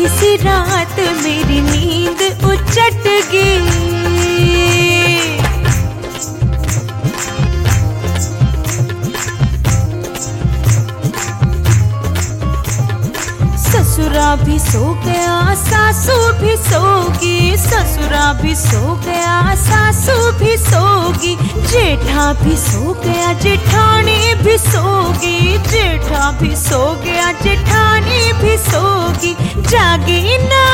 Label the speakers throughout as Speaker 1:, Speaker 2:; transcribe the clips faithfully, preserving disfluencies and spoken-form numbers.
Speaker 1: आधी सी रात मेरी नींद उचट गई। ससुरा भी सो गया सासू भी सोगी, ससुरा भी सो गया सासू भी सोगी, जेठा भी सो गया जेठानी भी सोगी, जेठा भी सो गया जेठानी भी सोगी। जागी ना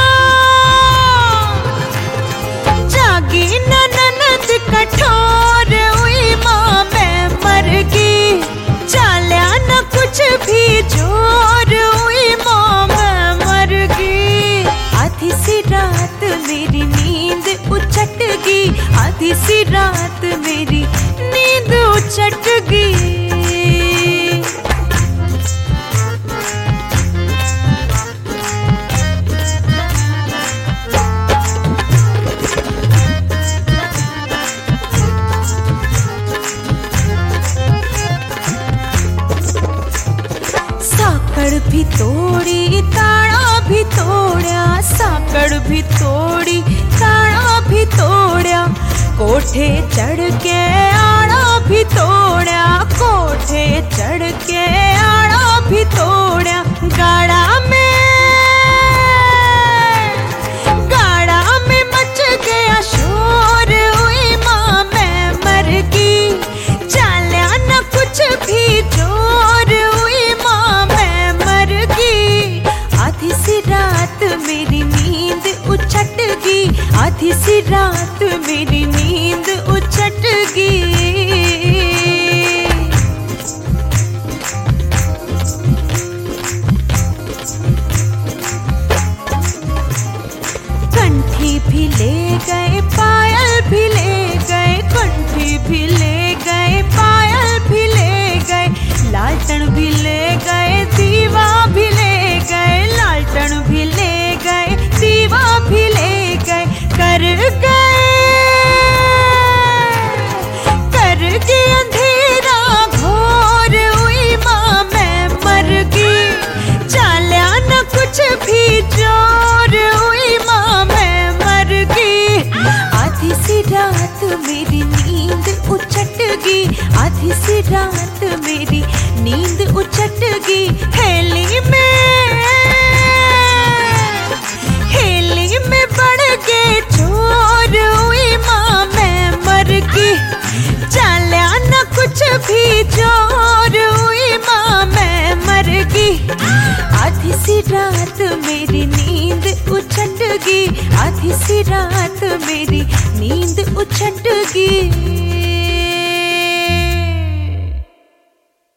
Speaker 1: जागी ना ननद कठोर, हुई माँ मैं मर गई, चाल्या न कुछ भी जोर, हुई माँ मैं मर गई। आधी सी रात मेरी नींद उचट गई, आधी सी रात मेरी नींद उचट गई। साकड़ भी तोड़ी ताड़ा भी तोड़या, साकड़ भी तोड़ी ताड़ा भी तोड़या, कोठे चढ़ के आड़ा भी तोड़या, कोठे चढ़ के आड़ा भी तोड़या। गाड़ा में गाड़ा में मच गया शोर, हुई माँ मैं मर गई, चाल्या न कुछ भी जोर, हुई माँ मैं मर गई। आधी सी रात मेरी नींद उचट गई, आधी सी रात मेरी नींद उचट गई। कंठी भी ले गए पायल भी ले गए, कंठी भी ले गए पायल भी ले गए, लालटन भी ले गए दीवा भी ले गए, लालटन भी ले गए दीवा भी ले गए। कर गए कर के अंधेरा घोर, हुई माँ मैं मर गई, चाल्या न कुछ भी जोर, हुई माँ मैं मर गई। आधी सी रात मेरी नींद उचट गई, आधी सी रात मेरी नींद उचट गई। हेली में हेली में बढ़ के चोर, हुई माँ मैं मर गई, चाल्या न कुछ भी जोर, हुई माँ मैं मर गई। आधी सी रात मेरी नींद उचट गई, आधी सी रात मेरी नींद उचट गई।